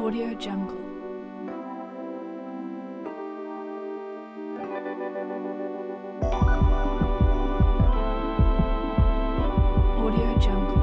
Audio Jungle. Audio Jungle.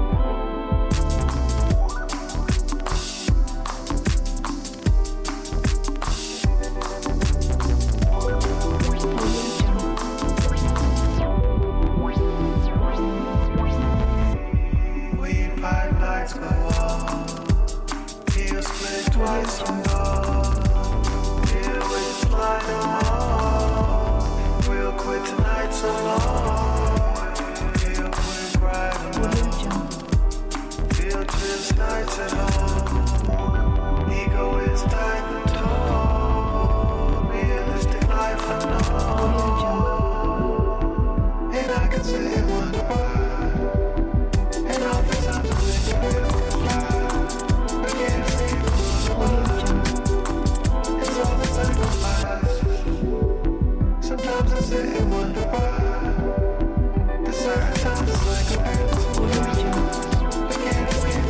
Twice on God, here we fly no more. We'll quit tonight so long. We'll quit right alone. Field trips, nights at home. Ego is tight and tall. Realistic life I know. And I can say wonder why. And all the times I think I will fly. I can't see. It's all the sacrifice. Sometimes I sit and wonder why. The certain times it's like a beautiful I can't escape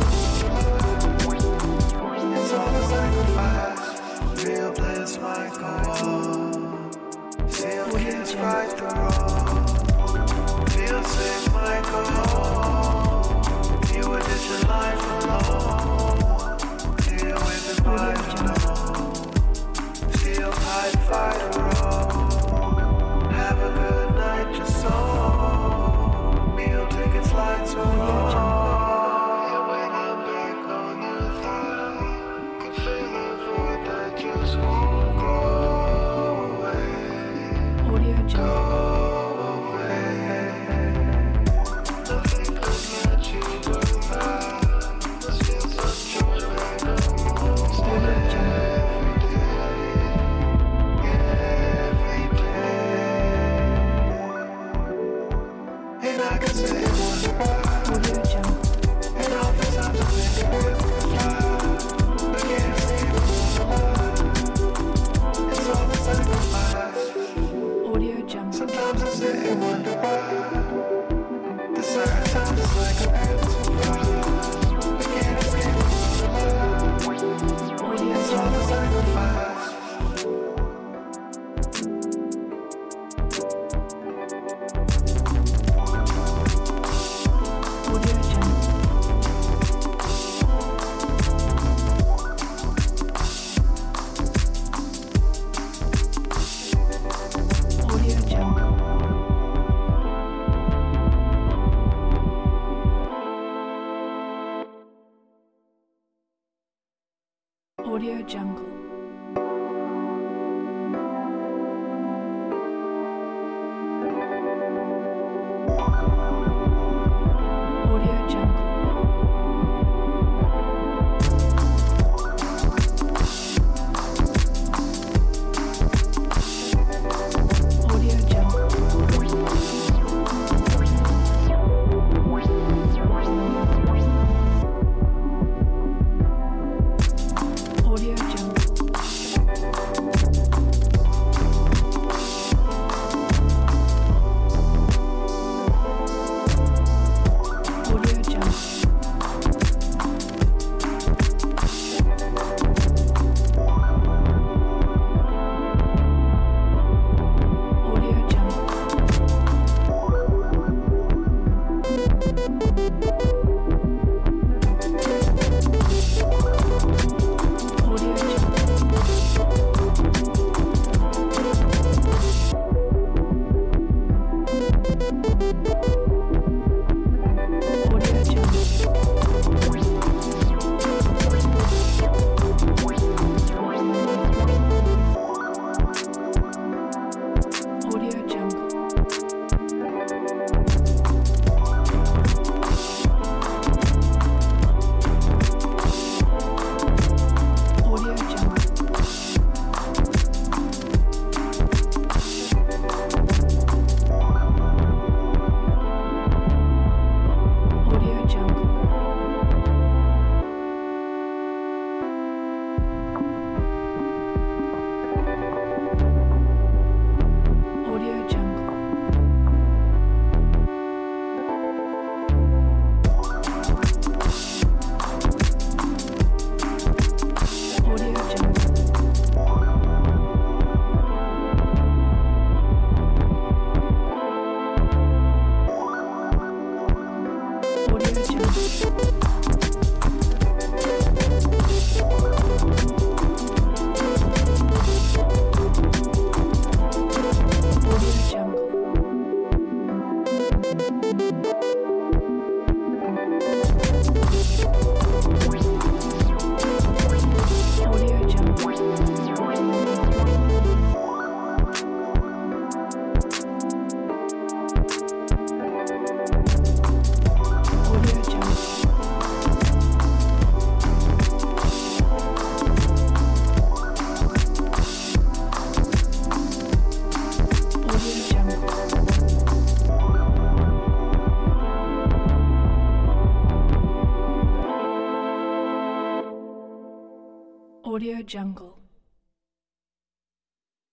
it's all the sacrifice. Real bliss might go on. Still kids right the road. Feel sick might go home. You would ditch your life alone. Deal with it by still fight a road. Have a good night, your soul. Meal tickets, lights are on. And when I'm back on your thigh, can feel a void that just won't go away. Go away. Nothing could let you goodbye. This feels such joy right now. Sometimes I sit and wonder why. The certain times it's like a beautiful ride. I can't escape the love. It's all the sacrifice. Audio Jungle. Audio Jungle. Audio Jungle. Audio Jungle.